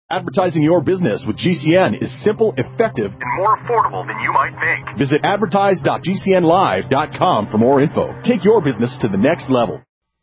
Advertising your business with GCN is simple, effective, and more affordable than you might think. Visit advertise.gcnlive.com for more info. Take your business to the next level.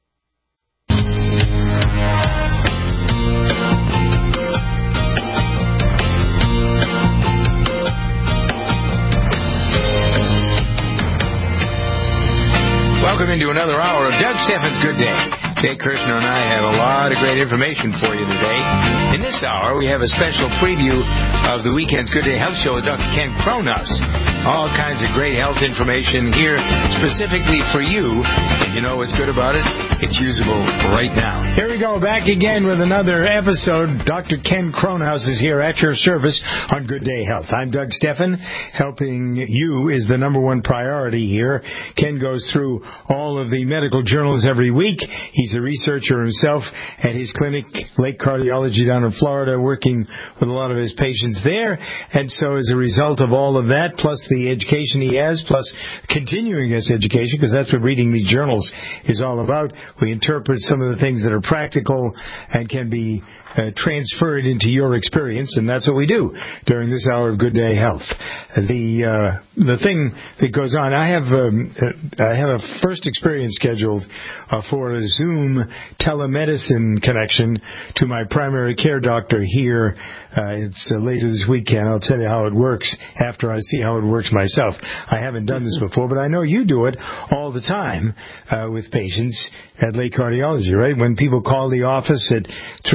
Welcome into another hour of Doug Steffens' Good Day. Jay Kirshner and I have a lot of great information for you today. In this hour, we have a special preview of the weekend's Good Day Health Show with Dr. Ken Kronos. All kinds of great health information here specifically for you. And you know what's good about it? It's usable right now. Here we go, back again with another episode. Dr. Ken Kronos is here at your service on Good Day Health. I'm Doug Steffen. Helping you is the number one priority here. Ken goes through all of the medical journals every week. He's a researcher himself at his clinic, Lake Cardiology down in Florida, working with a lot of his patients there. And so as a result of all of that, plus the education he has, plus continuing his education, because that's what reading these journals is all about, we interpret some of the things that are practical and can be transferred into your experience, and that's what we do during this hour of Good Day Health. The thing that goes on, I have a first experience scheduled for a Zoom telemedicine connection to my primary care doctor here. It's later this weekend. I'll tell you how it works after I see how it works myself. I haven't done this before, but I know you do it all the time with patients at Lake Cardiology, right? When people call the office at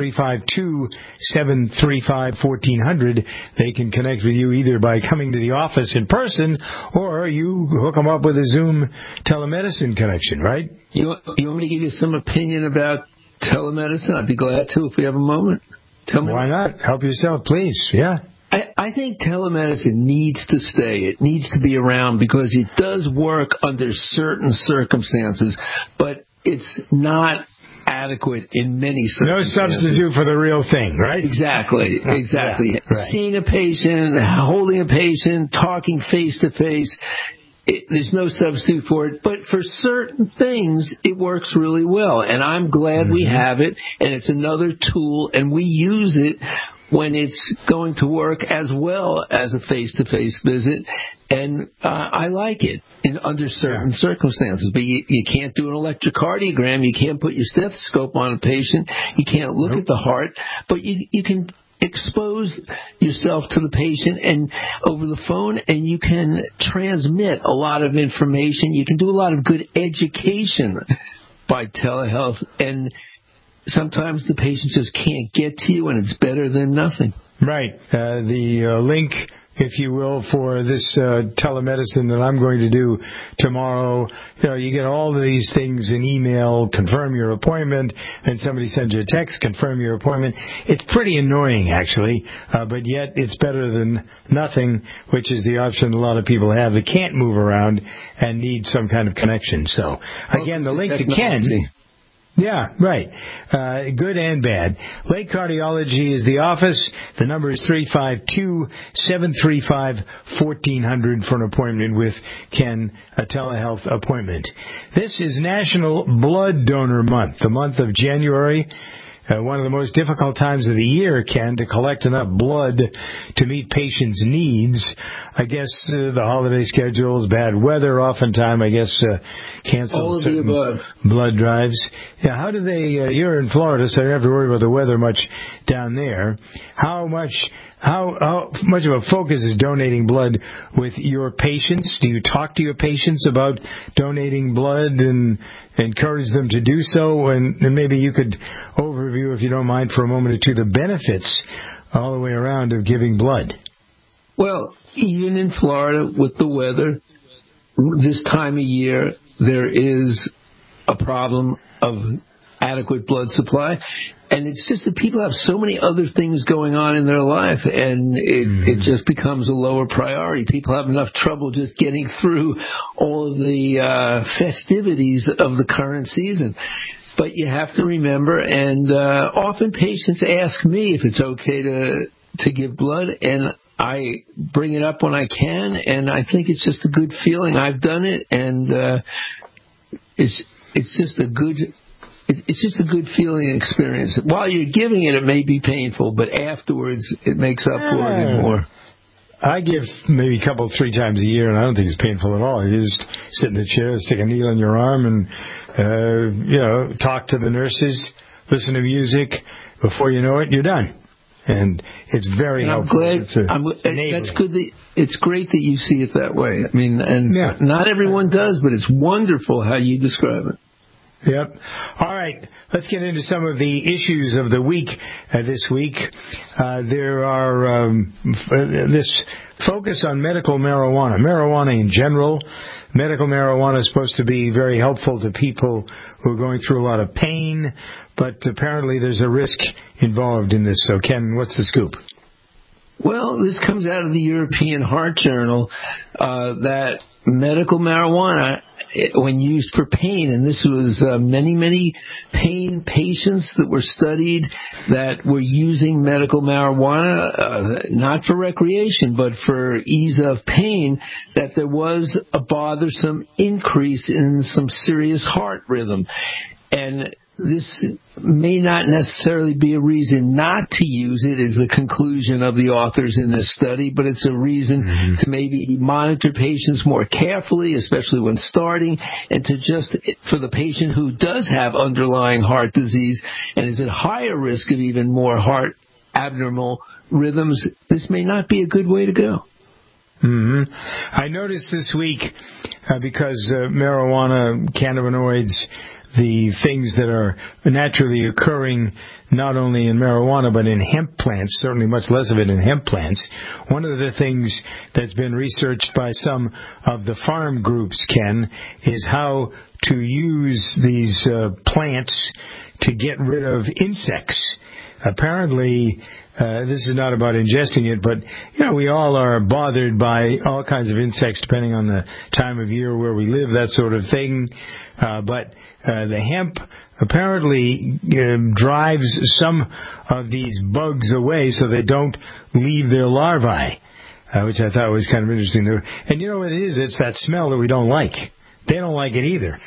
352-735-1400, they can connect with you either by coming to the office in person or you hook them up with a Zoom telemedicine connection, right? You want me to give you some opinion about telemedicine? I'd be glad to if we have a moment. Tell me. Why not? Help yourself, please. Yeah. I think telemedicine needs to stay. It needs to be around because it does work under certain circumstances, but it's not adequate in many circumstances. No substitute for the real thing, right? Exactly. Yeah, right. Seeing a patient, holding a patient, talking face to face, there's no substitute for it. But for certain things, it works really well. And I'm glad we have it. And it's another tool, and we use it when it's going to work as well as a face-to-face visit. And I like it under certain circumstances. But you can't do an electrocardiogram. You can't put your stethoscope on a patient. You can't look at the heart. But you can expose yourself to the patient and over the phone, and you can transmit a lot of information. You can do a lot of good education by telehealth, and sometimes the patient just can't get to you, and it's better than nothing. Right. The link, if you will, for this telemedicine that I'm going to do tomorrow, you get all of these things in email, confirm your appointment, and somebody sends you a text, confirm your appointment. It's pretty annoying, actually, but yet it's better than nothing, which is the option a lot of people have that can't move around and need some kind of connection. So, again, the link to Ken... Yeah, right. Good and bad. Lake Cardiology is the office. The number is 352-735-1400 for an appointment with Ken, a telehealth appointment. This is National Blood Donor Month, the month of January. One of the most difficult times of the year, Ken, to collect enough blood to meet patients' needs. I guess the holiday schedules, bad weather, oftentimes, I guess, cancel certain blood drives. Yeah, how do they, you're in Florida, so you don't have to worry about the weather much down there. How much of a focus is donating blood with your patients? Do you talk to your patients about donating blood and encourage them to do so? And maybe you could overview, if you don't mind, for a moment or two, the benefits all the way around of giving blood. Well, even in Florida with the weather, this time of year, there is a problem of adequate blood supply. And it's just that people have so many other things going on in their life, and it just becomes a lower priority. People have enough trouble just getting through all of the festivities of the current season. But you have to remember, and often patients ask me if it's okay to give blood, and I bring it up when I can, and I think it's just a good feeling. I've done it, and it's just a good it's just a good feeling experience. While you're giving it, it may be painful, but afterwards it makes up for it and more. I give maybe 3 times a year, and I don't think it's painful at all. You just sit in the chair, stick a needle in your arm, and talk to the nurses, listen to music. Before you know it, you're done. And it's very helpful. I'm glad. That's good. It's great that you see it that way. I mean, not everyone does, but it's wonderful how you describe it. Yep. All right. Let's get into some of the issues of the week this week. There are this focus on medical marijuana. Marijuana in general. Medical marijuana is supposed to be very helpful to people who are going through a lot of pain, but apparently there's a risk involved in this. So, Ken, what's the scoop? Well, this comes out of the European Heart Journal that medical marijuana, when used for pain, and this was many pain patients that were studied that were using medical marijuana, not for recreation, but for ease of pain, that there was a bothersome increase in some serious heart rhythm. And this may not necessarily be a reason not to use it, is the conclusion of the authors in this study, but it's a reason to maybe monitor patients more carefully, especially when starting, and to just, for the patient who does have underlying heart disease and is at higher risk of even more heart abnormal rhythms, this may not be a good way to go. Mm-hmm. I noticed this week, because marijuana, cannabinoids, the things that are naturally occurring not only in marijuana but in hemp plants, certainly much less of it in hemp plants. One of the things that's been researched by some of the farm groups, Ken, is how to use these plants to get rid of insects. Apparently, this is not about ingesting it, but we all are bothered by all kinds of insects depending on the time of year where we live, that sort of thing. But the hemp apparently drives some of these bugs away so they don't leave their larvae, which I thought was kind of interesting. And you know what it is? It's that smell that we don't like. They don't like it either.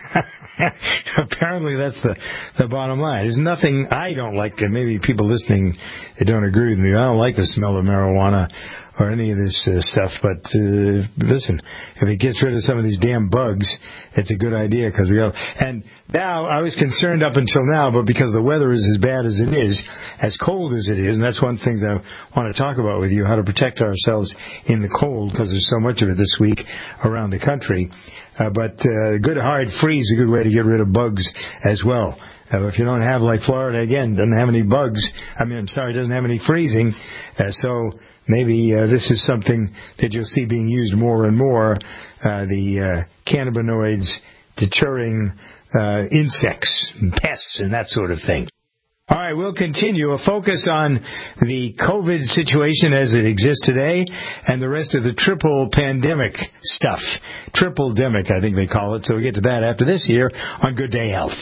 Apparently that's the bottom line. There's nothing I don't like, and maybe people listening that don't agree with me. I don't like the smell of marijuana or any of this stuff, but listen, if it gets rid of some of these damn bugs, it's a good idea, because we all. And now, I was concerned up until now, but because the weather is as bad as it is, as cold as it is, and that's one thing I want to talk about with you, how to protect ourselves in the cold, because there's so much of it this week around the country. But good hard freeze is a good way to get rid of bugs as well. If you don't have, like Florida, again, doesn't have any bugs, doesn't have any freezing, so maybe this is something that you'll see being used more and more, the cannabinoids deterring insects and pests and that sort of thing. All right, we'll continue. A focus on the COVID situation as it exists today and the rest of the triple pandemic stuff. Triple-demic, I think they call it. So we'll get to that after this here on Good Day Health.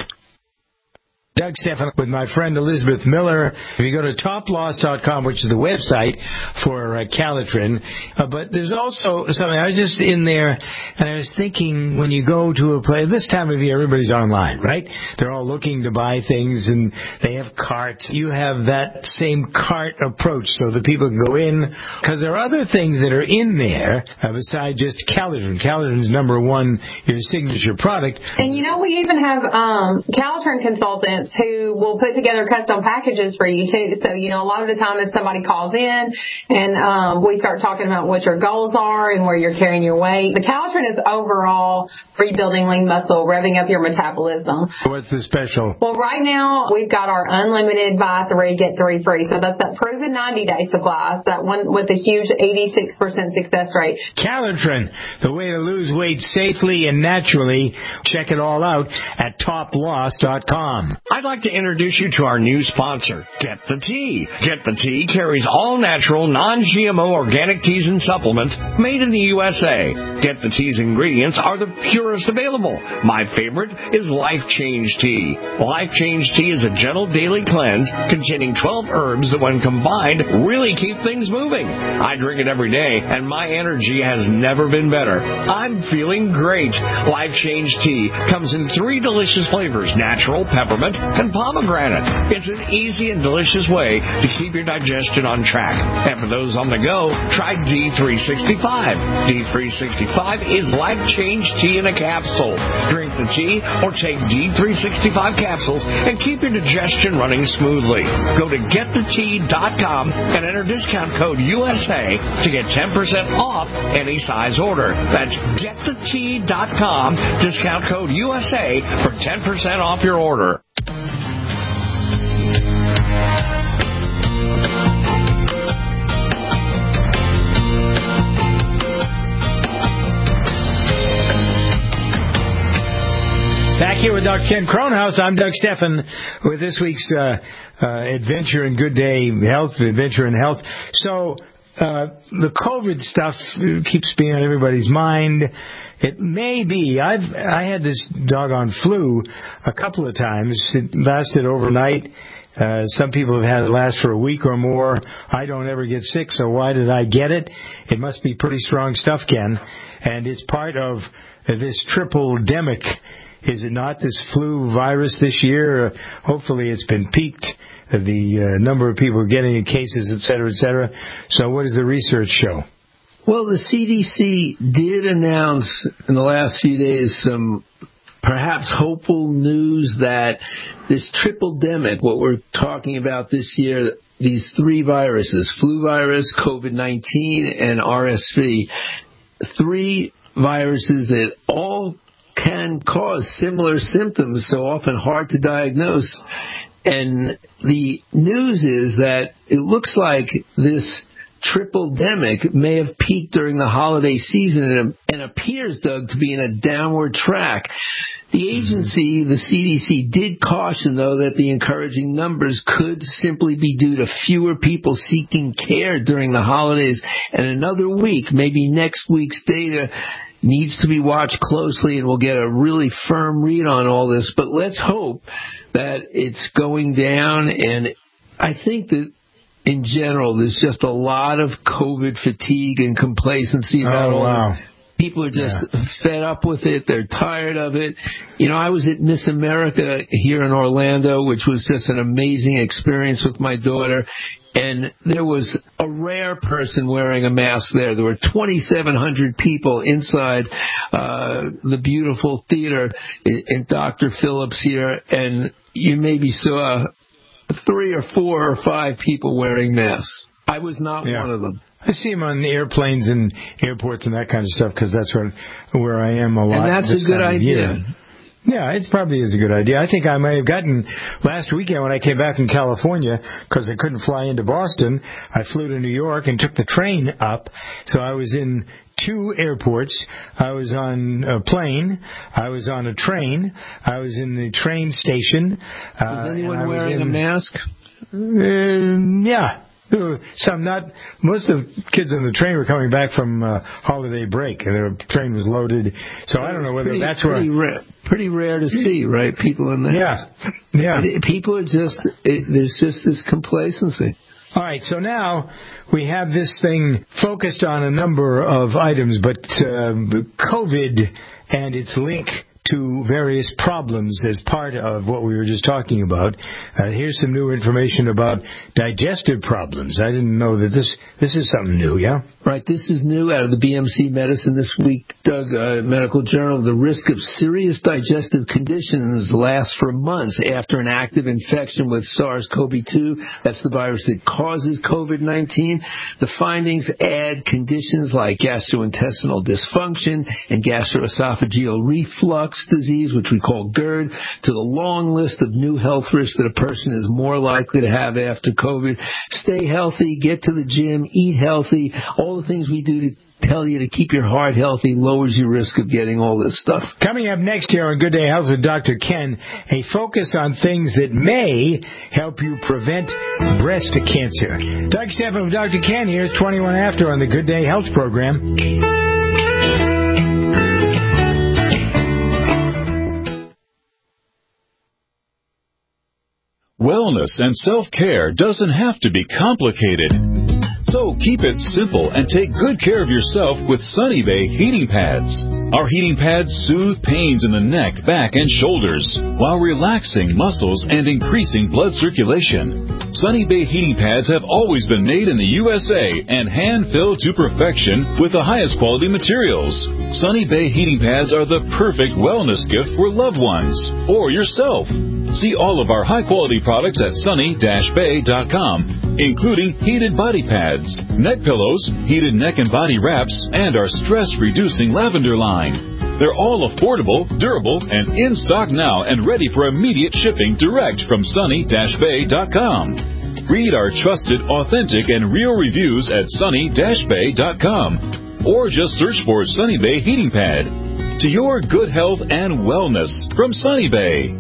Doug Stephan with my friend Elizabeth Miller. If you go to toploss.com, which is the website for Calitrin, but there's also something. I was just in there, and I was thinking, when you go to a place, this time of year, everybody's online, right? They're all looking to buy things, and they have carts. You have that same cart approach so that people can go in, because there are other things that are in there besides just Calitrin. Calitrin's number one, your signature product. And we even have Calitrin consultants who will put together custom packages for you too. So, a lot of the time if somebody calls in and we start talking about what your goals are and where you're carrying your weight, the Calitrin is overall rebuilding lean muscle, revving up your metabolism. What's the special? Well, right now we've got our unlimited buy 3, get 3 free. So that's that proven 90-day supply, that one with a huge 86% success rate. Calitrin, the way to lose weight safely and naturally. Check it all out at toploss.com. I'd like to introduce you to our new sponsor, Get the Tea. Get the Tea carries all-natural, non-GMO organic teas and supplements made in the USA. Get the Tea's ingredients are the purest available. My favorite is Life Change Tea. Life Change Tea is a gentle daily cleanse containing 12 herbs that, when combined, really keep things moving. I drink it every day, and my energy has never been better. I'm feeling great. Life Change Tea comes in 3 delicious flavors: natural, peppermint, and pomegranate. It's an easy and delicious way to keep your digestion on track. And for those on the go, try D365. D365 is life-change tea in a capsule. Drink the tea or take D365 capsules and keep your digestion running smoothly. Go to getthetea.com and enter discount code USA to get 10% off any size order. That's getthetea.com, discount code USA for 10% off your order. Back here with Dr. Ken Kronhaus, I'm Doug Steffen with this week's Adventure in Good Day Health, Adventure in Health. So the COVID stuff keeps being on everybody's mind. It may be. I had this doggone flu a couple of times. It lasted overnight. Some people have had it last for a week or more. I don't ever get sick, so why did I get it? It must be pretty strong stuff, Ken. And it's part of this triple-demic. Is it not, this flu virus this year? Hopefully it's been peaked, the number of people getting cases, et cetera, et cetera. So what does the research show? Well, the CDC did announce in the last few days some perhaps hopeful news that this triple-demic, what we're talking about this year, these three viruses, flu virus, COVID-19, and RSV, three viruses that all can cause similar symptoms, so often hard to diagnose. And the news is that it looks like this triple-demic may have peaked during the holiday season and appears, Doug, to be in a downward track. The agency, the CDC, did caution, though, that the encouraging numbers could simply be due to fewer people seeking care during the holidays. And another week, maybe next week's data, needs to be watched closely, and we'll get a really firm read on all this. But let's hope that it's going down. And I think that in general, there's just a lot of COVID fatigue and complacency about all this. People are just fed up with it. They're tired of it. You know, I was at Miss America here in Orlando, which was just an amazing experience with my daughter. And there was a rare person wearing a mask there. There were 2,700 people inside the beautiful theater in Dr. Phillips here. And you maybe saw 3 or 4 or 5 people wearing masks. I was not one of them. I see them on the airplanes and airports and that kind of stuff because that's where I am a lot. And that's a good idea. Yeah, it probably is a good idea. I think I may have gotten last weekend when I came back from California because I couldn't fly into Boston. I flew to New York and took the train up. So I was in 2 airports. I was on a plane. I was on a train. I was in the train station. Was anyone wearing a mask? Yeah. Some not. Most of the kids on the train were coming back from holiday break, and the train was loaded. So I don't know whether that's pretty rare to see, right? People in there. Yeah. People are just. There's just this complacency. All right, so now we have this thing focused on a number of items, but COVID and its link to various problems as part of what we were just talking about. Here's some new information about digestive problems. I didn't know that this is something new, yeah? Right, this is new out of the BMC Medicine this week, Doug, Medical Journal. The risk of serious digestive conditions lasts for months after an active infection with SARS-CoV-2. That's the virus that causes COVID-19. The findings add conditions like gastrointestinal dysfunction and gastroesophageal reflux disease, which we call GERD, to the long list of new health risks that a person is more likely to have after COVID. Stay healthy, get to the gym, eat healthy, all the things we do to tell you to keep your heart healthy lowers your risk of getting all this stuff. Coming up next here on Good Day Health with Dr. Ken, a focus on things that may help you prevent breast cancer. Doug Steffen with Dr. Ken. Here's 21 After on the Good Day Health program. Wellness and self-care doesn't have to be complicated. So keep it simple and take good care of yourself with Sunny Bay heating pads. Our heating pads soothe pains in the neck, back, and shoulders while relaxing muscles and increasing blood circulation. Sunny Bay heating pads have always been made in the USA and hand-filled to perfection with the highest quality materials. Sunny Bay heating pads are the perfect wellness gift for loved ones or yourself. See all of our high-quality products at sunny-bay.com, including heated body pads, neck pillows, heated neck and body wraps, and our stress-reducing lavender line. They're all affordable, durable, and in stock now and ready for immediate shipping direct from sunny-bay.com. Read our trusted, authentic, and real reviews at sunny-bay.com, or just search for Sunny Bay Heating Pad. To your good health and wellness from Sunny Bay.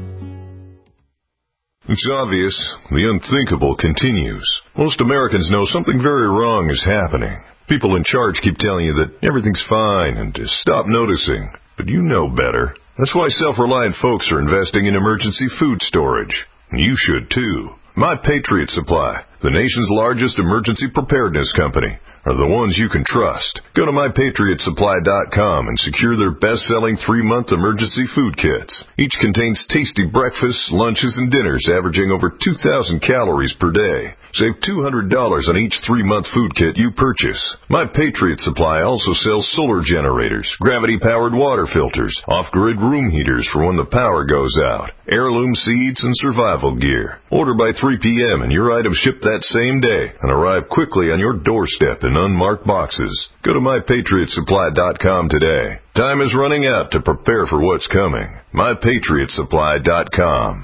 It's obvious. The unthinkable continues. Most Americans know something very wrong is happening. People in charge keep telling you that everything's fine and to stop noticing. But you know better. That's why self-reliant folks are investing in emergency food storage. You should too. My Patriot Supply, the nation's largest emergency preparedness company, are the ones you can trust. Go to MyPatriotSupply.com and secure their best-selling 3-month emergency food kits. Each contains tasty breakfasts, lunches, and dinners averaging over 2,000 calories per day. Save $200 on each 3-month food kit you purchase. My Patriot Supply also sells solar generators, gravity-powered water filters, off-grid room heaters for when the power goes out, heirloom seeds, and survival gear. Order by 3 p.m. and your items ship that same day and arrive quickly on your doorstep in unmarked boxes. Go to MyPatriotSupply.com today. Time is running out to prepare for what's coming. MyPatriotSupply.com.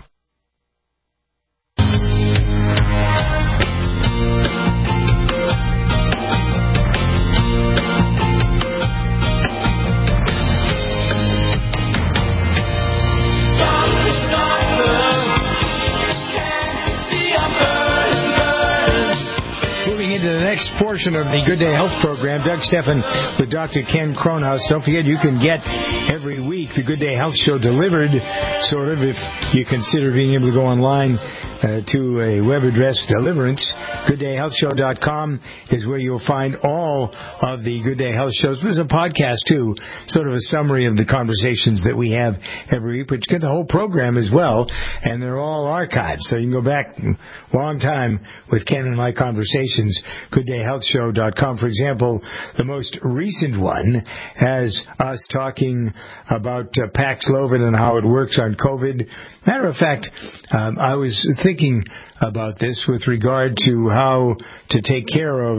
Next portion of the Good Day Health program, Doug Stephan with Dr. Ken Kronhaus. Don't forget, you can get every week the Good Day Health show delivered, sort of, if you consider being able to go online to a web address, Deliverance. GoodDayHealthShow.com is where you'll find all of the Good Day Health shows. There's a podcast, too, sort of a summary of the conversations that we have every week, but you get the whole program as well, and they're all archived, so you can go back a long time with Ken and my conversations. GoodDayHealthShow.com, for example, the most recent one has us talking about Paxlovid and how it works on COVID. Matter of fact, I was thinking about this with regard to how to take care of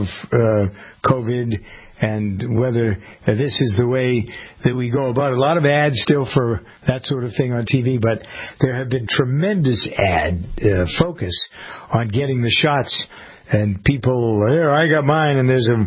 COVID and whether this is the way that we go about it. A lot of ads still for that sort of thing on TV, but there have been tremendous focus on getting the shots. And people, here, I got mine, and there's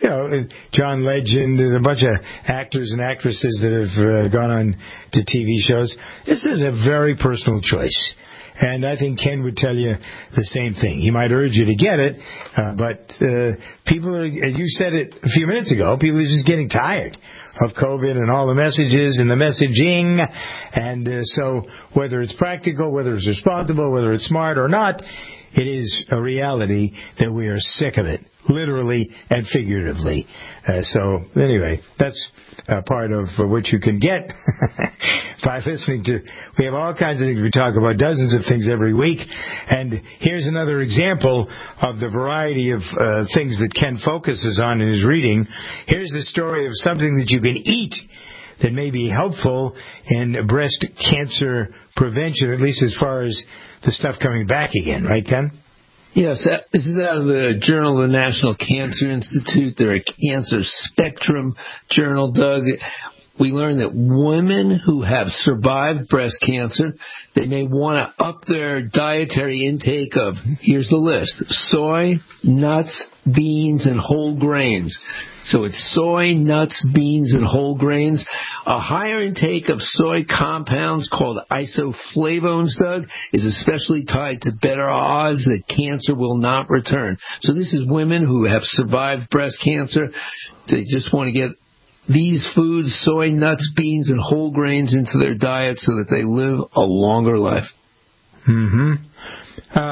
John Legend, there's a bunch of actors and actresses that have gone on to TV shows. This is a very personal choice. And I think Ken would tell you the same thing. He might urge you to get it, but people are, you said it a few minutes ago, people are just getting tired of COVID and all the messages and the messaging. And so whether it's practical, whether it's responsible, whether it's smart or not, it is a reality that we are sick of it, literally and figuratively. So anyway, that's part of what you can get by listening to. We have all kinds of things. We talk about dozens of things every week. And here's another example of the variety of things that Ken focuses on in his reading. Here's the story of something that you can eat that may be helpful in breast cancer prevention, at least as far as the stuff coming back again, right, Ken? Yes, this is out of the Journal of the National Cancer Institute. They're a cancer spectrum journal, Doug. We learned that women who have survived breast cancer, they may want to up their dietary intake of, here's the list, soy, nuts, beans, and whole grains. So it's soy, nuts, beans, and whole grains. A higher intake of soy compounds called isoflavones, Doug, is especially tied to better odds that cancer will not return. So this is women who have survived breast cancer. They just want to get these foods, soy, nuts, beans, and whole grains into their diet so that they live a longer life. Mm-hmm.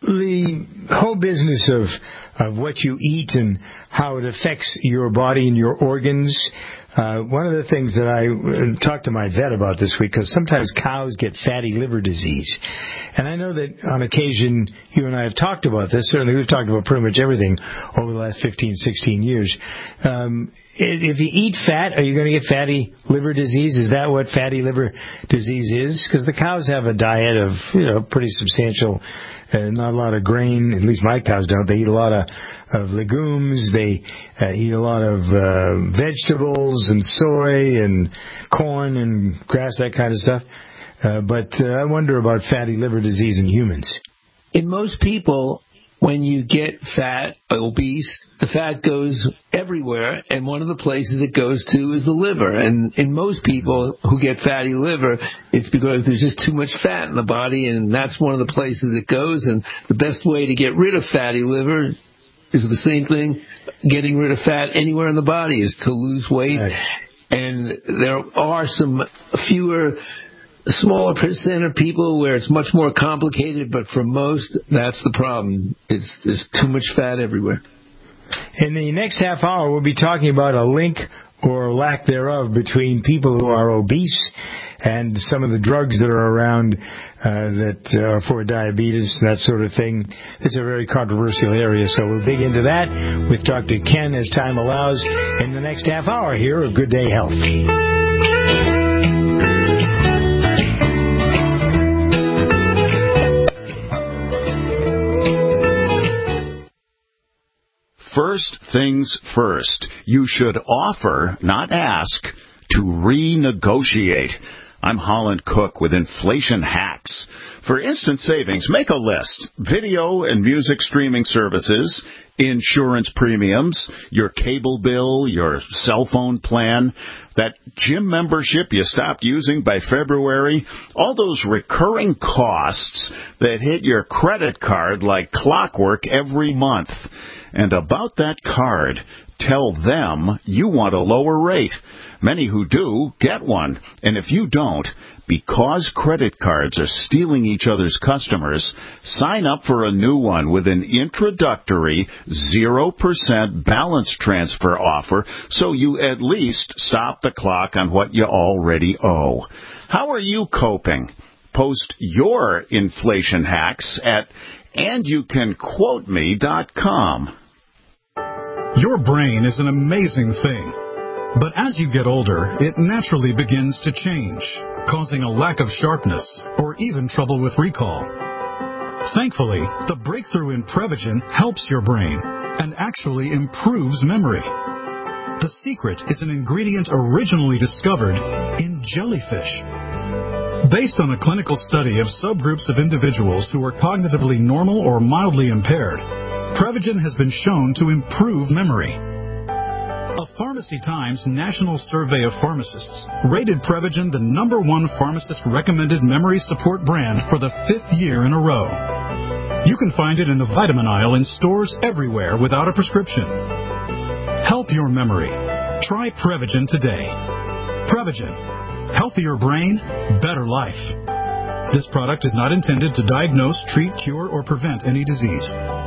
the whole business of what you eat and how it affects your body and your organs. One of the things that I talked to my vet about this week, because sometimes cows get fatty liver disease. And I know that on occasion you and I have talked about this. Certainly we've talked about pretty much everything over the last 15, 16 years. If you eat fat, are you going to get fatty liver disease? Is that what fatty liver disease is? Because the cows have a diet of, pretty substantial, not a lot of grain. At least my cows don't. They eat a lot of legumes. They eat a lot of vegetables and soy and corn and grass, that kind of stuff. But I wonder about fatty liver disease in humans. In most people, when you get fat, obese, the fat goes everywhere, and one of the places it goes to is the liver. And in most people who get fatty liver, it's because there's just too much fat in the body, and that's one of the places it goes. And the best way to get rid of fatty liver is the same thing. Getting rid of fat anywhere in the body is to lose weight. Right. And there are smaller percent of people where it's much more complicated, but for most, that's the problem. There's too much fat everywhere. In the next half hour, we'll be talking about a link or lack thereof between people who are obese and some of the drugs that are around that are for diabetes, that sort of thing. It's a very controversial area, so we'll dig into that with Dr. Ken as time allows in the next half hour here of Good Day Health. First things first, you should offer, not ask, to renegotiate. I'm Holland Cook with Inflation Hacks. For instant savings, make a list. Video and music streaming services, insurance premiums, your cable bill, your cell phone plan, that gym membership you stopped using by February, all those recurring costs that hit your credit card like clockwork every month. And about that card, tell them you want a lower rate. Many who do get one. And if you don't, because credit cards are stealing each other's customers, sign up for a new one with an introductory 0% balance transfer offer so you at least stop the clock on what you already owe. How are you coping? Post your inflation hacks at andyoucanquoteme.com. Your brain is an amazing thing. But as you get older, it naturally begins to change, causing a lack of sharpness or even trouble with recall. Thankfully, the breakthrough in Prevagen helps your brain and actually improves memory. The secret is an ingredient originally discovered in jellyfish. Based on a clinical study of subgroups of individuals who are cognitively normal or mildly impaired, Prevagen has been shown to improve memory. A Pharmacy Times National Survey of Pharmacists rated Prevagen the #1 pharmacist-recommended memory support brand for the 5th year in a row. You can find it in the vitamin aisle in stores everywhere without a prescription. Help your memory. Try Prevagen today. Prevagen. Healthier brain, better life. This product is not intended to diagnose, treat, cure, or prevent any disease.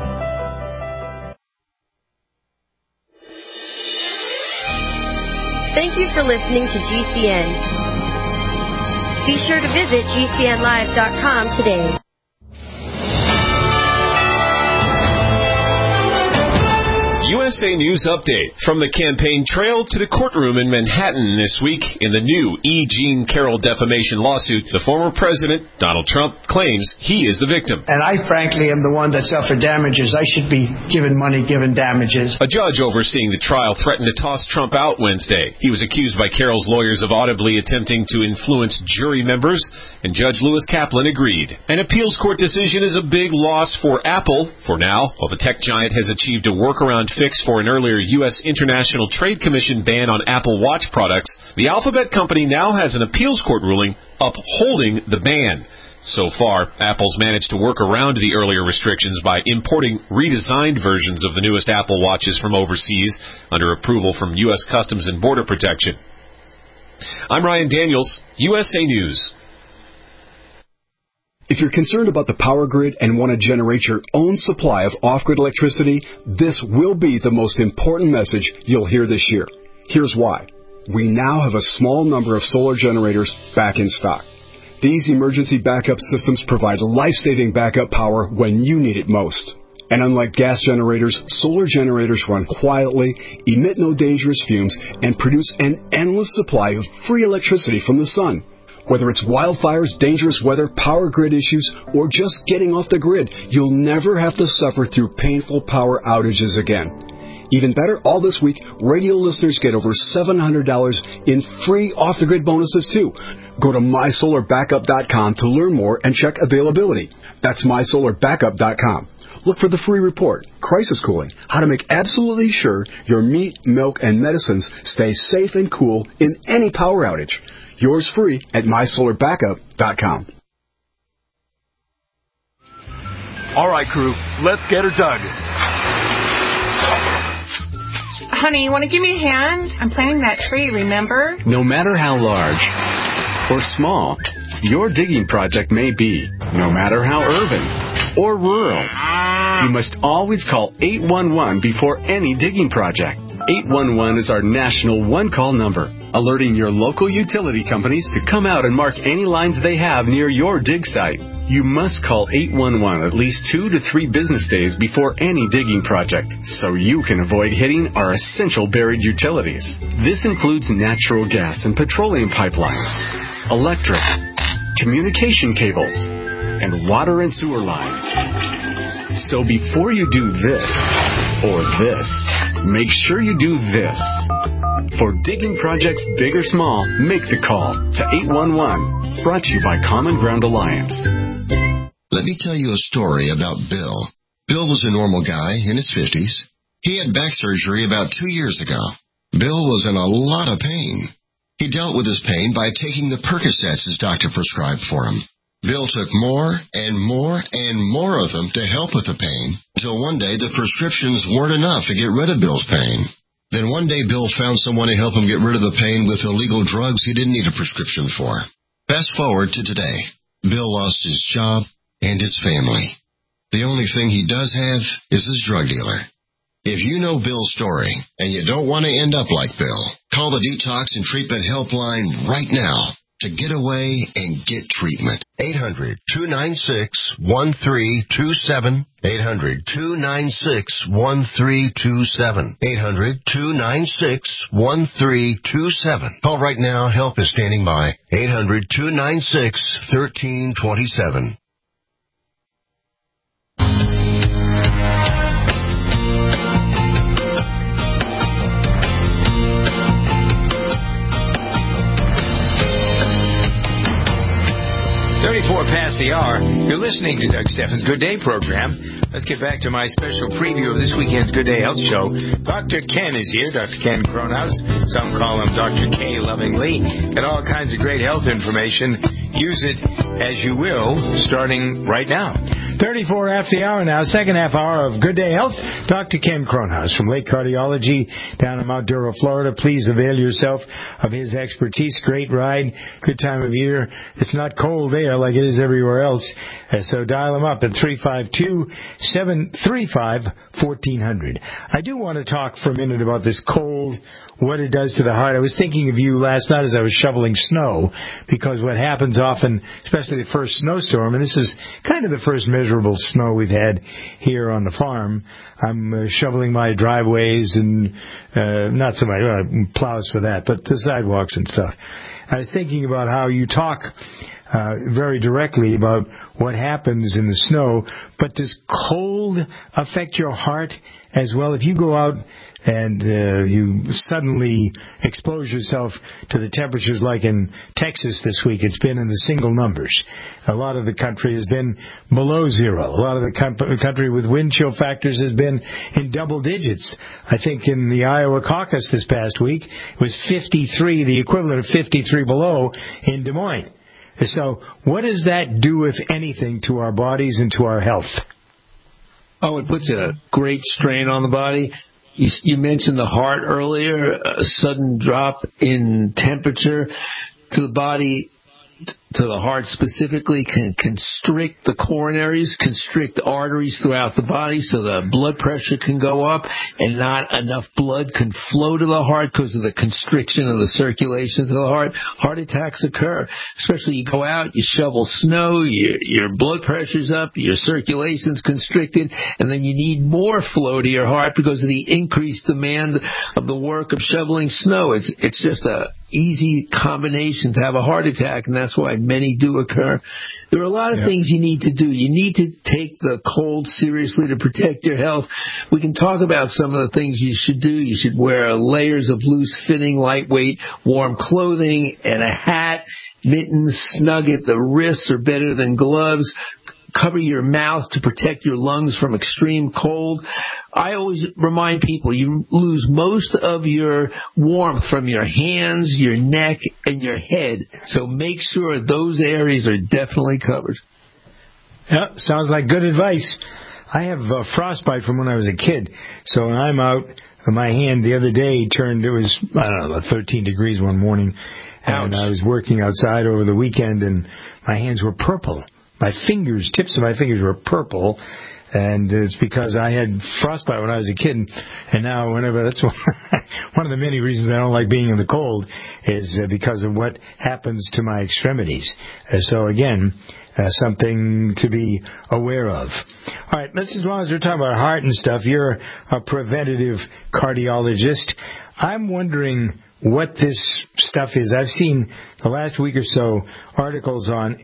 Thank you for listening to GCN. Be sure to visit GCNlive.com today. USA News Update. From the campaign trail to the courtroom in Manhattan this week in the new E. Jean Carroll defamation lawsuit, the former president, Donald Trump, claims he is the victim. And I frankly am the one that suffered damages. I should be given money, given damages. A judge overseeing the trial threatened to toss Trump out Wednesday. He was accused by Carroll's lawyers of audibly attempting to influence jury members, and Judge Lewis Kaplan agreed. An appeals court decision is a big loss for Apple. For now, while the tech giant has achieved a workaround fix for an earlier U.S. International Trade Commission ban on Apple Watch products, the Alphabet company now has an appeals court ruling upholding the ban. So far, Apple's managed to work around the earlier restrictions by importing redesigned versions of the newest Apple Watches from overseas under approval from U.S. Customs and Border Protection. I'm Ryan Daniels, USA News. If you're concerned about the power grid and want to generate your own supply of off-grid electricity, this will be the most important message you'll hear this year. Here's why. We now have a small number of solar generators back in stock. These emergency backup systems provide life-saving backup power when you need it most. And unlike gas generators, solar generators run quietly, emit no dangerous fumes, and produce an endless supply of free electricity from the sun. Whether it's wildfires, dangerous weather, power grid issues, or just getting off the grid, you'll never have to suffer through painful power outages again. Even better, all this week, radio listeners get over $700 in free off-the-grid bonuses, too. Go to mysolarbackup.com to learn more and check availability. That's mysolarbackup.com. Look for the free report, Crisis Cooling, how to make absolutely sure your meat, milk, and medicines stay safe and cool in any power outage. Yours free at mysolarbackup.com. All right, crew, let's get her dug. Honey, you want to give me a hand? I'm planting that tree, remember? No matter how large or small your digging project may be, no matter how urban or rural, you must always call 811 before any digging project. 811 is our national one-call number, alerting your local utility companies to come out and mark any lines they have near your dig site. You must call 811 at least 2 to 3 business days before any digging project, so you can avoid hitting our essential buried utilities. This includes natural gas and petroleum pipelines, electric, communication cables, and water and sewer lines. So before you do this or this, make sure you do this. For digging projects big or small, make the call to 811. Brought to you by Common Ground Alliance. Let me tell you a story about Bill. Bill was a normal guy in his 50s. He had back surgery about 2 years ago. Bill was in a lot of pain. He dealt with his pain by taking the Percocets his doctor prescribed for him. Bill took more and more and more of them to help with the pain, until one day the prescriptions weren't enough to get rid of Bill's pain. Then one day Bill found someone to help him get rid of the pain with illegal drugs he didn't need a prescription for. Fast forward to today. Bill lost his job and his family. The only thing he does have is his drug dealer. If you know Bill's story and you don't want to end up like Bill, call the Detox and Treatment Helpline right now to get away and get treatment. 800-296-1327. 800-296-1327. 800-296-1327. Call right now. Help is standing by. 800-296-1327. Past the hour. You're listening to Doug Steffens' Good Day program. Let's get back to my special preview of this weekend's Good Day Health Show. Dr. Ken is here, Dr. Ken Kronhaus. Some call him Dr. K lovingly. Got all kinds of great health information. Use it as you will, starting right now. 34 after the hour now, second half hour of Good Day Health. Dr. Ken Kronhaus from Lake Cardiology down in Mount Duro, Florida. Please avail yourself of his expertise. Great ride, good time of year. It's not cold there like it is everywhere else. So dial him up at 352-735-1400. I do want to talk for a minute about this cold, what it does to the heart. I was thinking of you last night as I was shoveling snow, because what happens often, especially the first snowstorm, and this is kind of the first measurable snow we've had here on the farm. I'm shoveling my driveways and not so much plows for that, but the sidewalks and stuff. I was thinking about how you talk very directly about what happens in the snow, but does cold affect your heart as well? If you go out and you suddenly expose yourself to the temperatures like in Texas this week, it's been in the single numbers. A lot of the country has been below zero. A lot of the country with wind chill factors has been in double digits. I think in the Iowa caucus this past week, it was 53, the equivalent of 53 below in Des Moines. So what does that do, if anything, to our bodies and to our health? Oh, it puts a great strain on the body. You mentioned the heart earlier, a sudden drop in temperature to the body to the heart specifically can constrict the coronaries, constrict arteries throughout the body so the blood pressure can go up and not enough blood can flow to the heart because of the constriction of the circulation to the heart. Heart attacks occur, especially you go out, you shovel snow, your blood pressure's up, your circulation's constricted, and then you need more flow to your heart because of the increased demand of the work of shoveling snow. It's just a easy combination to have a heart attack, and that's why many do occur. There are a lot of things you need to do. You need to take the cold seriously to protect your health. We can talk about some of the things you should do. You should wear layers of loose-fitting, lightweight, warm clothing and a hat. Mittens snug at the wrists are better than gloves. Cover your mouth to protect your lungs from extreme cold. I always remind people you lose most of your warmth from your hands, your neck, and your head. So make sure those areas are definitely covered. Yeah, sounds like good advice. I have frostbite from when I was a kid. So when I'm out, my hand the other day turned, it was, I don't know, about 13 degrees one morning. And I was working outside over the weekend, and my hands were purple. My fingers, tips of my fingers were purple, and it's because I had frostbite when I was a kid. And now, that's one of the many reasons I don't like being in the cold is because of what happens to my extremities. So again, something to be aware of. All right, as long as we're talking about heart and stuff, you're a preventative cardiologist. I'm wondering what this stuff is. I've seen the last week or so articles on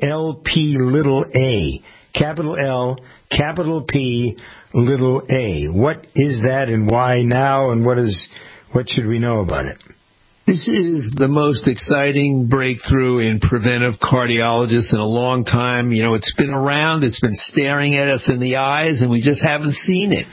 Lp(a), capital L, capital P, little a. What is that and why now, and what should we know about it? This is the most exciting breakthrough in preventive cardiologists in a long time. You know, it's been around, it's been staring at us in the eyes, and we just haven't seen it.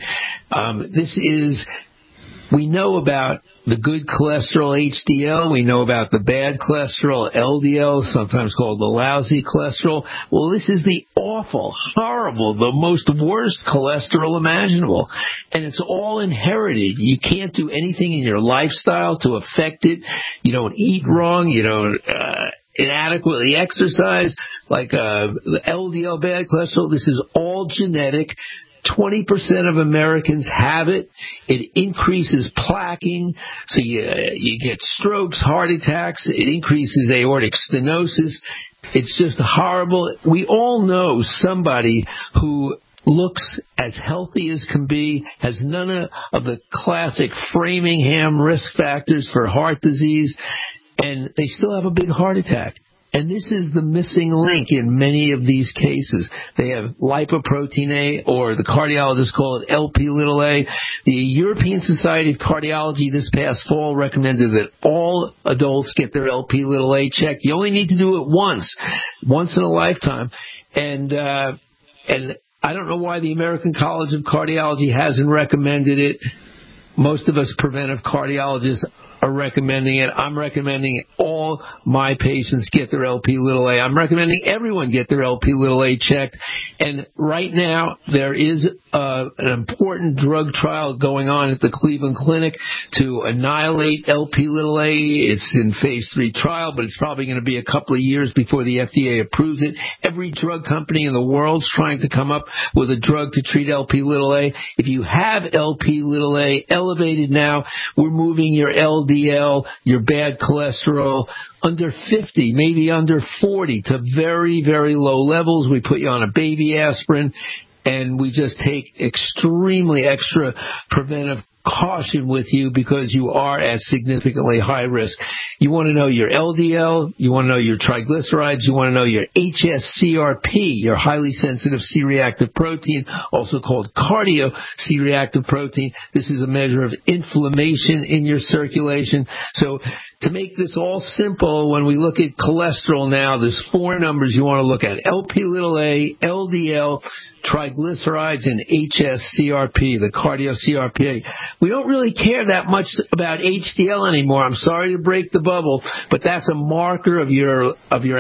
We know about the good cholesterol, HDL. We know about the bad cholesterol, LDL, sometimes called the lousy cholesterol. Well, this is the awful, horrible, the most worst cholesterol imaginable. And it's all inherited. You can't do anything in your lifestyle to affect it. You don't eat wrong. You don't inadequately exercise. Like the LDL, bad cholesterol, this is all genetic. 20% of Americans have it. It increases plaquing, so you get strokes, heart attacks. It increases aortic stenosis. It's just horrible. We all know somebody who looks as healthy as can be, has none of the classic Framingham risk factors for heart disease, and they still have a big heart attack. And this is the missing link in many of these cases. They have lipoprotein A, or the cardiologists call it Lp(a). The European Society of Cardiology this past fall recommended that all adults get their Lp(a) checked. You only need to do it once in a lifetime. And I don't know why the American College of Cardiology hasn't recommended it. Most of us preventive cardiologists are recommending it. I'm recommending all my patients get their Lp(a). I'm recommending everyone get their Lp(a) checked. And right now, there is an important drug trial going on at the Cleveland Clinic to annihilate Lp(a). It's in phase 3 trial, but it's probably going to be a couple of years before the FDA approves it. Every drug company in the world is trying to come up with a drug to treat Lp(a). If you have Lp(a) elevated now, we're moving your LDL, your bad cholesterol, under 50, maybe under 40 to very, very low levels. We put you on a baby aspirin, and we just take extremely extra preventive caution with you because you are at significantly high risk. You want to know your LDL, you want to know your triglycerides, you want to know your HSCRP, your highly sensitive C-reactive protein, also called cardio C-reactive protein. This is a measure of inflammation in your circulation. So to make this all simple, when we look at cholesterol now, there's 4 numbers you want to look at: Lp(a), LDL, triglycerides, and HSCRP, the cardio CRP. We don't really care that much about HDL anymore. I'm sorry to break the bubble, but that's a marker of your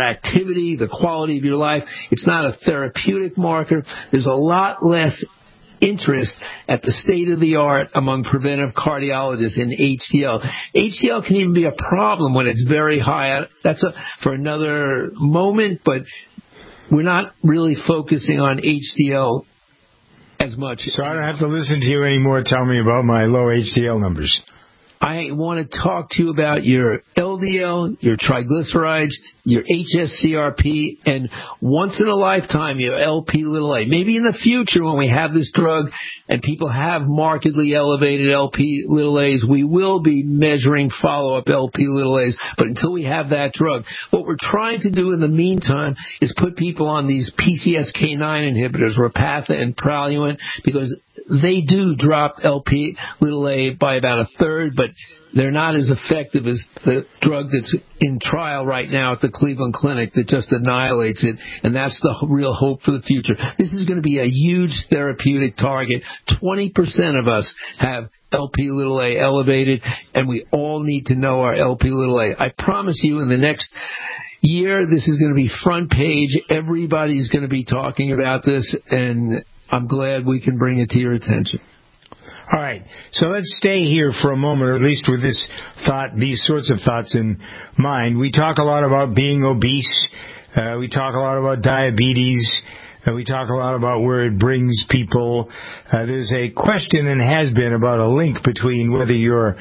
activity, the quality of your life. It's not a therapeutic marker. There's a lot less interest at the state of the art among preventive cardiologists in HDL. HDL can even be a problem when it's very high. That's for another moment, but we're not really focusing on HDL as much. So I don't have to listen to you anymore tell me about my low HDL numbers. I want to talk to you about your LDL, your triglycerides, your HSCRP, and once in a lifetime, your LP-little-a. Maybe in the future when we have this drug and people have markedly elevated LP-little-a's, we will be measuring follow-up LP-little-a's. But until we have that drug, what we're trying to do in the meantime is put people on these PCSK9 inhibitors, Repatha and Praluent, because they do drop LP-little-a by about a third, but they're not as effective as the drug that's in trial right now at the Cleveland Clinic that just annihilates it, and that's the real hope for the future. This is going to be a huge therapeutic target. 20% of us have LP-little-a elevated, and we all need to know our LP-little-a. I promise you in the next year, this is going to be front page. Everybody's going to be talking about this, and I'm glad we can bring it to your attention. All right, so let's stay here for a moment, or at least with this thought, these sorts of thoughts in mind. We talk a lot about being obese. We talk a lot about diabetes. We talk a lot about where it brings people. There's a question, and has been, about a link between whether you're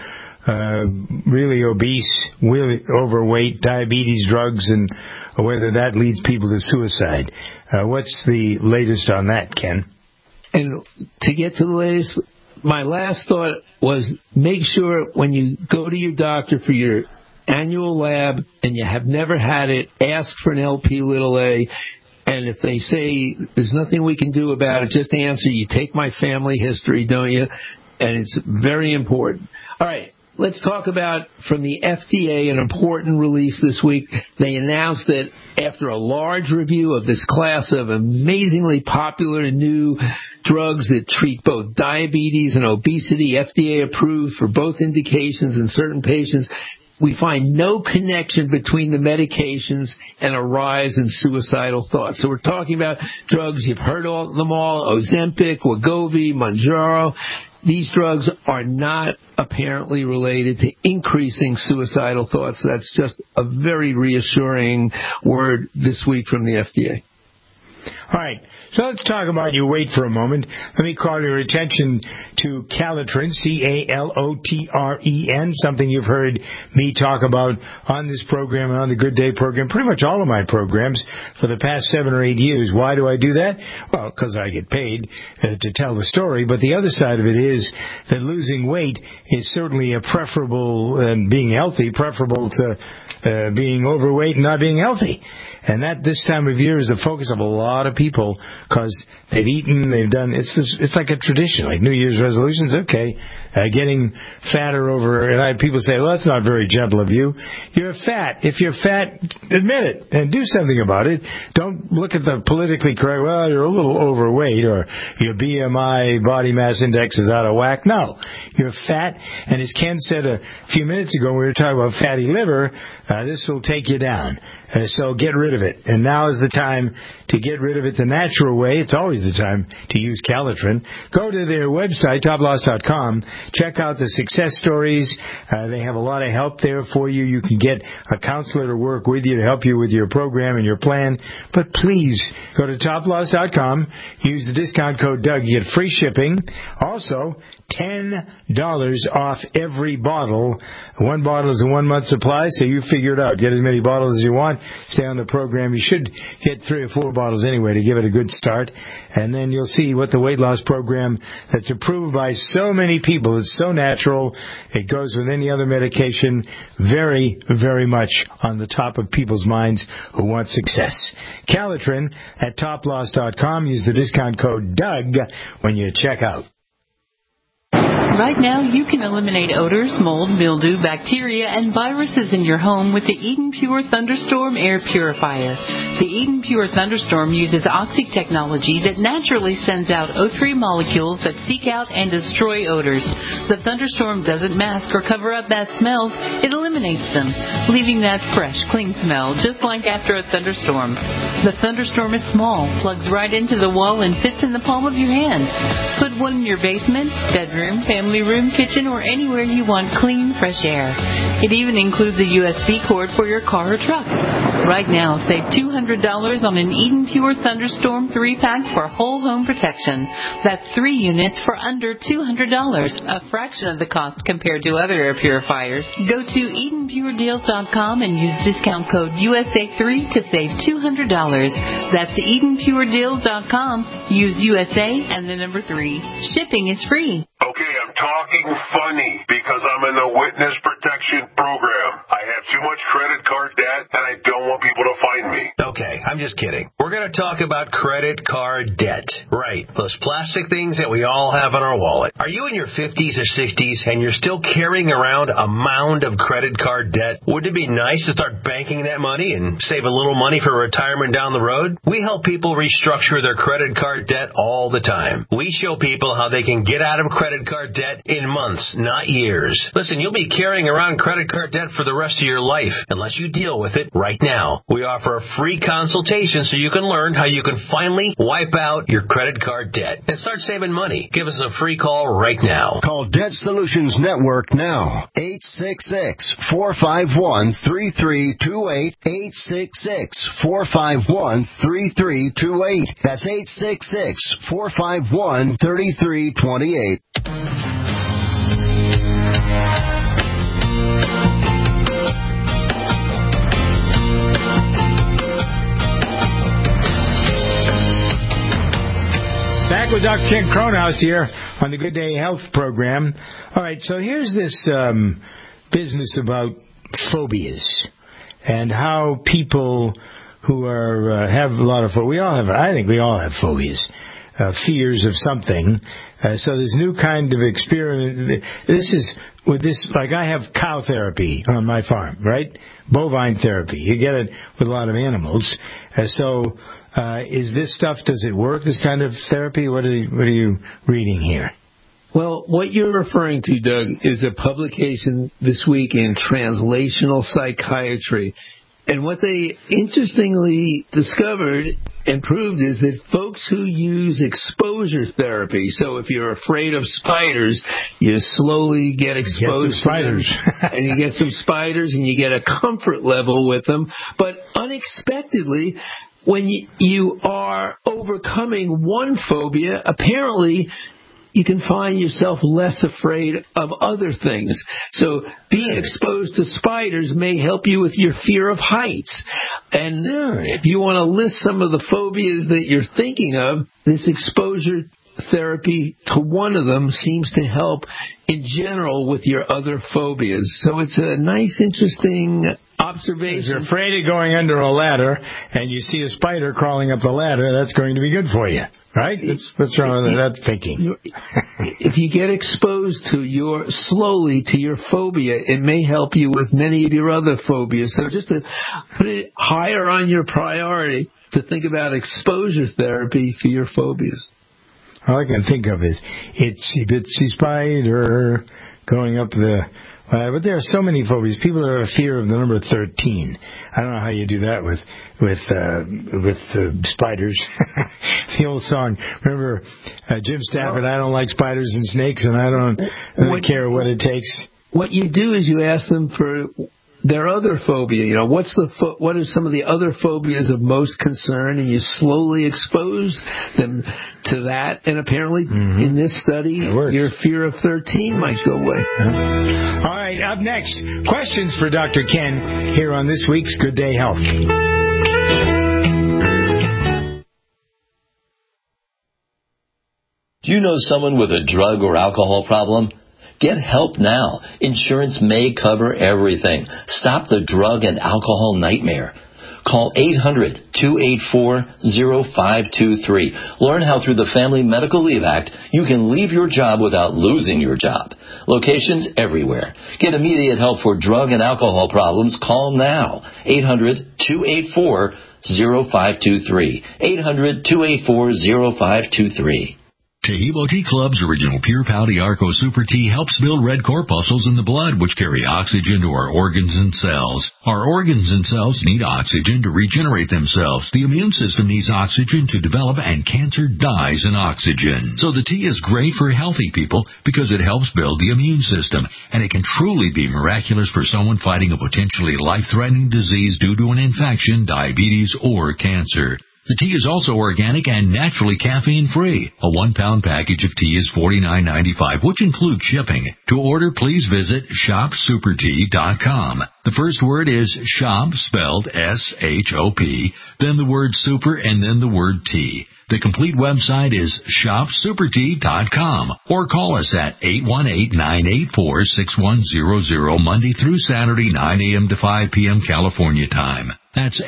really obese, really overweight, diabetes, drugs, and whether that leads people to suicide. What's the latest on that, Ken? And to get to the latest, my last thought was make sure when you go to your doctor for your annual lab and you have never had it, ask for an LP-little-a. And if they say there's nothing we can do about it, just answer, you take my family history, don't you? And it's very important. All right. Let's talk about, from the FDA, an important release this week. They announced that after a large review of this class of amazingly popular new drugs that treat both diabetes and obesity, FDA approved for both indications in certain patients, we find no connection between the medications and a rise in suicidal thoughts. So we're talking about drugs, you've heard them all, Ozempic, Wegovy, Mounjaro. These drugs are not apparently related to increasing suicidal thoughts. That's just a very reassuring word this week from the FDA. All right, so let's talk about your weight for a moment. Let me call your attention to Calotren, Calotren, something you've heard me talk about on this program and on the Good Day program, pretty much all of my programs for the past 7 or 8 years. Why do I do that? Well, because I get paid to tell the story, but the other side of it is that losing weight is certainly a preferable, and being healthy, preferable to being overweight and not being healthy. And that this time of year is the focus of a lot of people because they've eaten, they've done, it's like a tradition, like New Year's resolutions. Okay, getting fatter over, and people say, well, that's not very gentle of you. You're fat. If you're fat, admit it and do something about it. Don't look at the politically correct, well, you're a little overweight or your BMI, body mass index, is out of whack. No, you're fat. And as Ken said a few minutes ago when we were talking about fatty liver, this will take you down. So get rid of it. And now is the time to get rid of it the natural way. It's always the time to use Calotren. Go to their website, toploss.com. Check out the success stories. They have a lot of help there for you. You can get a counselor to work with you to help you with your program and your plan. But please go to toploss.com. Use the discount code Doug. You get free shipping. Also, $10 off every bottle. One bottle is a 1 month supply, so you figure it out. Get as many bottles as you want. Stay on the program. You should get 3 or 4 bottles anyway to give it a good start. And then you'll see what the weight loss program that's approved by so many people. It's so natural. It goes with any other medication. Very, very much on the top of people's minds who want success. Calotren at toploss.com. Use the discount code Doug when you check out. Right now, you can eliminate odors, mold, mildew, bacteria, and viruses in your home with the Eden Pure Thunderstorm Air Purifier. The Eden Pure Thunderstorm uses oxic technology that naturally sends out O3 molecules that seek out and destroy odors. The Thunderstorm doesn't mask or cover up bad smells. It eliminates them, leaving that fresh, clean smell, just like after a thunderstorm. The Thunderstorm is small, plugs right into the wall, and fits in the palm of your hand. Put one in your basement, bedroom, family room, kitchen, or anywhere you want clean, fresh air. It even includes a USB cord for your car or truck. Right now, save $200 on an Eden Pure Thunderstorm 3-pack for whole home protection. That's 3 units for under $200, a fraction of the cost compared to other air purifiers. Go to EdenPureDeals.com and use discount code USA3 to save $200. That's EdenPureDeals.com. Use USA and the number 3. Shipping is free. Okay, I'm talking funny because I'm in the witness protection program. I have too much credit card debt and I don't want people to find me. Okay, I'm just kidding. We're going to talk about credit card debt. Right, those plastic things that we all have in our wallet. Are you in your 50s or 60s and you're still carrying around a mound of credit card debt? Wouldn't it be nice to start banking that money and save a little money for retirement down the road? We help people restructure their credit card debt all the time. We show people how they can get out of credit card debt in months, not years. Listen, you'll be carrying around credit card debt for the rest of your life unless you deal with it right now. We offer a free consultation so you can learn how you can finally wipe out your credit card debt and start saving money. Give us a free call right now. Call Debt Solutions Network now. 866-451-3328. 866-451-3328. That's 866-451-3328. Back with Dr. Ken Cronhaus here on the Good Day Health program. All right, so here's this business about phobias and how people who are have a lot of phobias. I think we all have phobias, fears of something. So this new kind of experiment. This is with this. Like I have cow therapy on my farm, right? Bovine therapy. You get it with a lot of animals. Is this stuff, does it work, this kind of therapy? What are you reading here? Well, what you're referring to, Doug, is a publication this week in Translational Psychiatry. And what they interestingly discovered and proved is that folks who use exposure therapy, so if you're afraid of spiders, you slowly get exposed to spiders. And you get some spiders and you get a comfort level with them. But unexpectedly, when you are overcoming one phobia, apparently you can find yourself less afraid of other things. So being exposed to spiders may help you with your fear of heights. And if you want to list some of the phobias that you're thinking of, this exposure therapy to one of them seems to help in general with your other phobias. So it's a nice, interesting observation. If you're afraid of going under a ladder and you see a spider crawling up the ladder, that's going to be good for you, right? What's wrong with that thinking? If you get exposed slowly to your phobia, it may help you with many of your other phobias. So just to put it higher on your priority to think about exposure therapy for your phobias. All I can think of is itsy bitsy spider going up the but there are so many phobias. People have a fear of the number 13. I don't know how you do that with spiders. The old song. Remember Jim Stafford? I don't like spiders and snakes, and I don't care what it takes. What you do is you ask them for their other phobia. What are some of the other phobias of most concern, and you slowly expose them to that. And apparently, in this study, your fear of 13 might go away. All right, up next, questions for Dr. Ken here on this week's Good Day Health. Do you know someone with a drug or alcohol problem? Get help now. Insurance may cover everything. Stop the drug and alcohol nightmare. Call 800-284-0523. Learn how through the Family Medical Leave Act, you can leave your job without losing your job. Locations everywhere. Get immediate help for drug and alcohol problems. Call now. 800-284-0523. 800-284-0523. Taheebo Tea Club's original Pure Pau Arco Super Tea helps build red corpuscles in the blood, which carry oxygen to our organs and cells. Our organs and cells need oxygen to regenerate themselves. The immune system needs oxygen to develop, and cancer dies in oxygen. So the tea is great for healthy people because it helps build the immune system, and it can truly be miraculous for someone fighting a potentially life-threatening disease due to an infection, diabetes, or cancer. The tea is also organic and naturally caffeine-free. A 1-pound package of tea is $49.95, which includes shipping. To order, please visit shopsupertea.com. The first word is shop, spelled S-H-O-P, then the word super, and then the word tea. The complete website is shopsupertea.com, or call us at 818-984-6100 Monday through Saturday, 9 a.m. to 5 p.m. California time. That's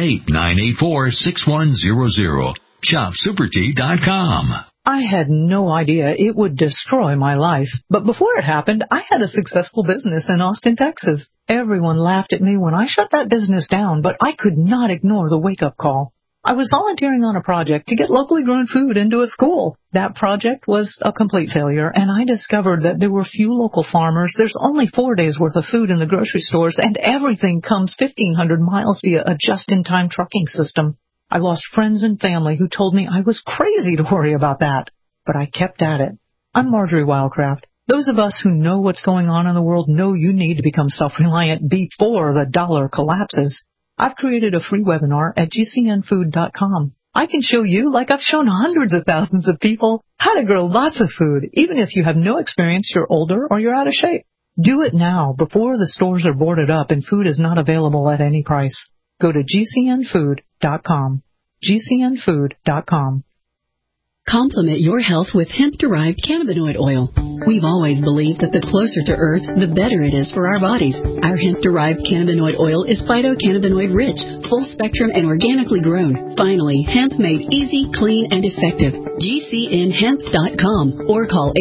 818-984-6100. shopsupertea.com. I had no idea it would destroy my life, but before it happened, I had a successful business in Austin, Texas. Everyone laughed at me when I shut that business down, but I could not ignore the wake-up call. I was volunteering on a project to get locally grown food into a school. That project was a complete failure, and I discovered that there were few local farmers. There's only 4 days' worth of food in the grocery stores, and everything comes 1,500 miles via a just-in-time trucking system. I lost friends and family who told me I was crazy to worry about that, but I kept at it. I'm Marjorie Wildcraft. Those of us who know what's going on in the world know you need to become self-reliant before the dollar collapses. I've created a free webinar at gcnfood.com. I can show you, like I've shown hundreds of thousands of people, how to grow lots of food, even if you have no experience, you're older, or you're out of shape. Do it now, before the stores are boarded up and food is not available at any price. Go to gcnfood.com. gcnfood.com. Complement your health with hemp-derived cannabinoid oil. We've always believed that the closer to Earth, the better it is for our bodies. Our hemp-derived cannabinoid oil is phytocannabinoid-rich, full-spectrum, and organically grown. Finally, hemp made easy, clean, and effective. GCNhemp.com or call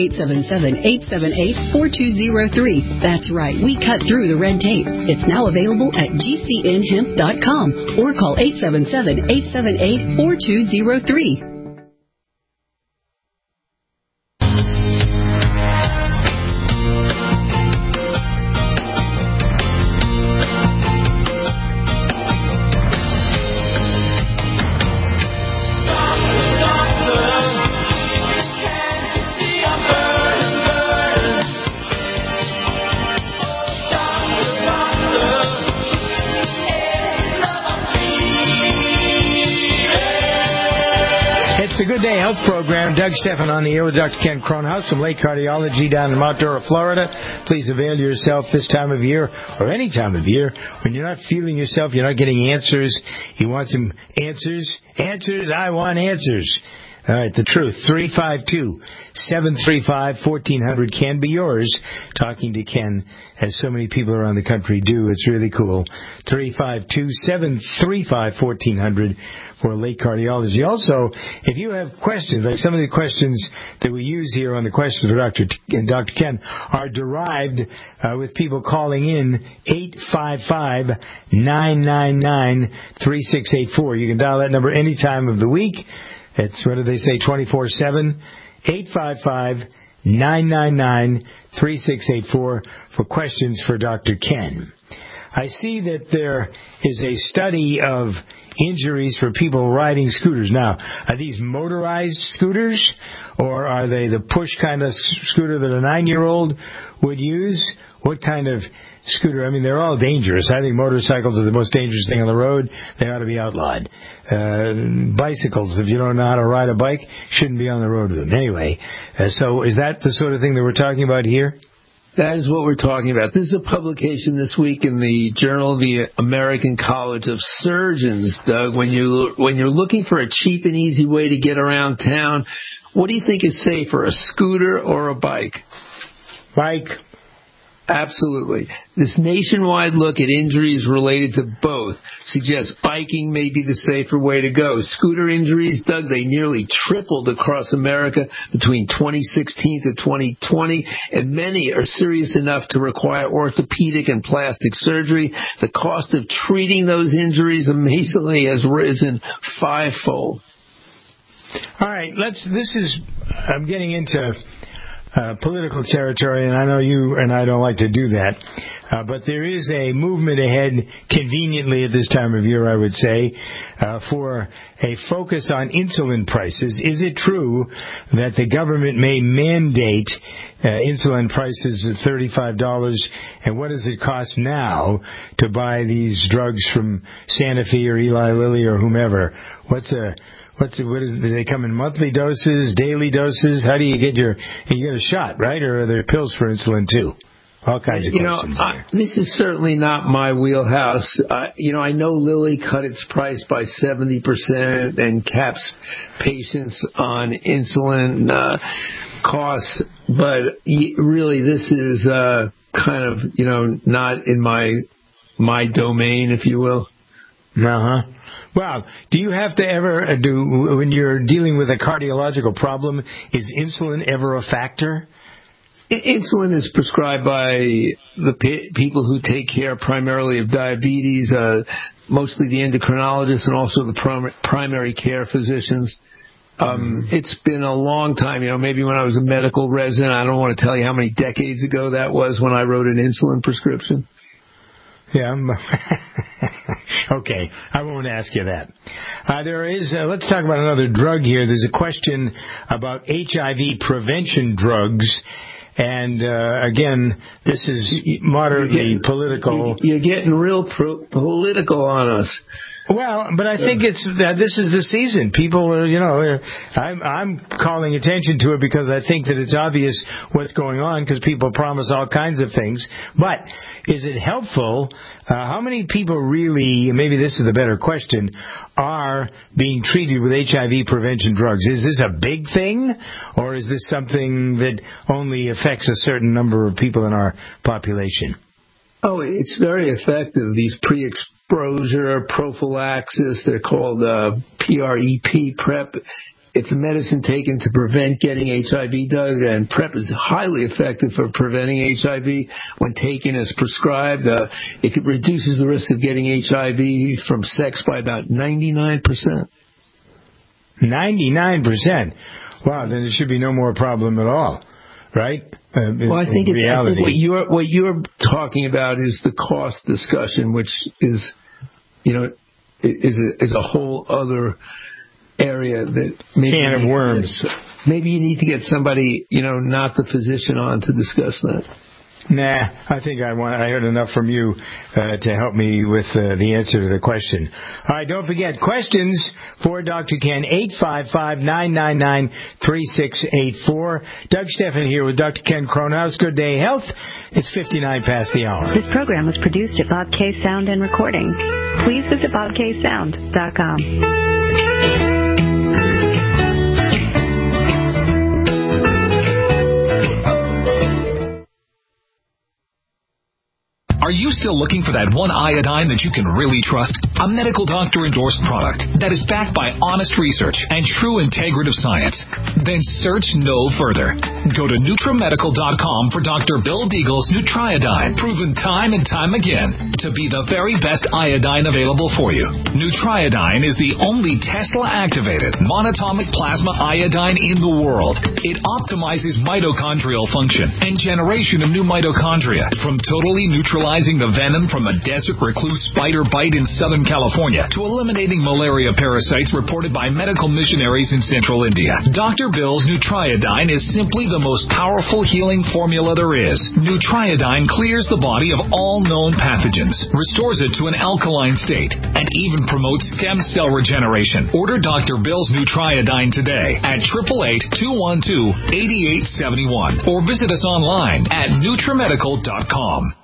877-878-4203. That's right, we cut through the red tape. It's now available at GCNhemp.com or call 877-878-4203. The Good Day Health Program. Doug Stephan on the air with Dr. Ken Cronhaus from Lake Cardiology down in Mount Dora, Florida. Please avail yourself this time of year, or any time of year, when you're not feeling yourself, you're not getting answers. You want some answers? Answers? I want answers. All right, the truth. 352-735-1400 can be yours. Talking to Ken, as so many people around the country do. It's really cool. 352-735-1400 for Lake Cardiology. Also, if you have questions, like some of the questions that we use here on the questions for Dr. Ken are derived with people calling in 855-999-3684. You can dial that number any time of the week. It's, what do they say, 24/7, 855-999-3684 for questions for Dr. Ken. I see that there is a study of injuries for people riding scooters. Now, are these motorized scooters, or are they the push kind of scooter that a 9-year-old would use? What kind of scooter? I mean, they're all dangerous. I think motorcycles are the most dangerous thing on the road. They ought to be outlawed. Bicycles, if you don't know how to ride a bike, shouldn't be on the road with them. Anyway, so is that the sort of thing that we're talking about here? That is what we're talking about. This is a publication this week in the Journal of the American College of Surgeons, Doug. When you're looking for a cheap and easy way to get around town, what do you think is safer, a scooter or a bike? Bike. Absolutely. This nationwide look at injuries related to both suggests biking may be the safer way to go. Scooter injuries, Doug, they nearly tripled across America between 2016 to 2020, and many are serious enough to require orthopedic and plastic surgery. The cost of treating those injuries amazingly has risen fivefold. All right, I'm getting into political territory, and I know you and I don't like to do that, but there is a movement ahead, conveniently at this time of year, I would say, for a focus on insulin prices. Is it true that the government may mandate insulin prices at $35, and what does it cost now to buy these drugs from Sanofi or Eli Lilly or whomever? What is it, do they come in monthly doses, daily doses? How do you get you get a shot, right? Or are there pills for insulin too? All kinds of questions there. This is certainly not my wheelhouse. I know Lilly cut its price by 70% and caps patients on insulin costs, but really this is kind of, not in my domain, if you will. Uh-huh. Well, do you have to ever when you're dealing with a cardiological problem, is insulin ever a factor? Insulin is prescribed by the people who take care primarily of diabetes, mostly the endocrinologists and also the primary care physicians. It's been a long time, maybe when I was a medical resident. I don't want to tell you how many decades ago that was when I wrote an insulin prescription. Yeah. Okay. I won't ask you that. Let's talk about another drug here. There's a question about HIV prevention drugs. And, again, this is moderately political. You're getting real political on us. Well, but I think this is the season. People are, I'm calling attention to it because I think that it's obvious what's going on because people promise all kinds of things. But is it helpful? How many people really, maybe this is the better question, are being treated with HIV prevention drugs? Is this a big thing, or is this something that only affects a certain number of people in our population? Oh, it's very effective. These pre-exposure prophylaxis, they're called PrEP. It's a medicine taken to prevent getting HIV, Doug, and PrEP is highly effective for preventing HIV when taken as prescribed. It reduces the risk of getting HIV from sex by about 99%. 99%? Wow, then there should be no more problem at all, right? Well, I think what you're talking about is the cost discussion, which is, is a whole other area that maybe can of worms. Maybe you need to get somebody, not the physician on to discuss that. Nah, I think I heard enough from you to help me with the answer to the question. All right, don't forget, questions for Dr. Ken, 855-999-3684. Doug Stephan here with Dr. Ken Kronhaus. Good Day Health. It's 59 past the hour. This program was produced at Bob K Sound and Recording. Please visit bobksound.com. Are you still looking for that one iodine that you can really trust? A medical doctor endorsed product that is backed by honest research and true integrative science? Then search no further. Go to NutriMedical.com for Dr. Bill Deagle's Nutriodine, proven time and time again to be the very best iodine available for you. Nutriodine is the only Tesla-activated monatomic plasma iodine in the world. It optimizes mitochondrial function and generation of new mitochondria from totally neutralizing the venom from a desert recluse spider bite in Southern California to eliminating malaria parasites reported by medical missionaries in Central India. Dr. Bill's Nutriodine is simply the most powerful healing formula there is. Nutriodine clears the body of all known pathogens, restores it to an alkaline state, and even promotes stem cell regeneration. Order Dr. Bill's Nutriodine today at 888-212-8871 or visit us online at NutriMedical.com.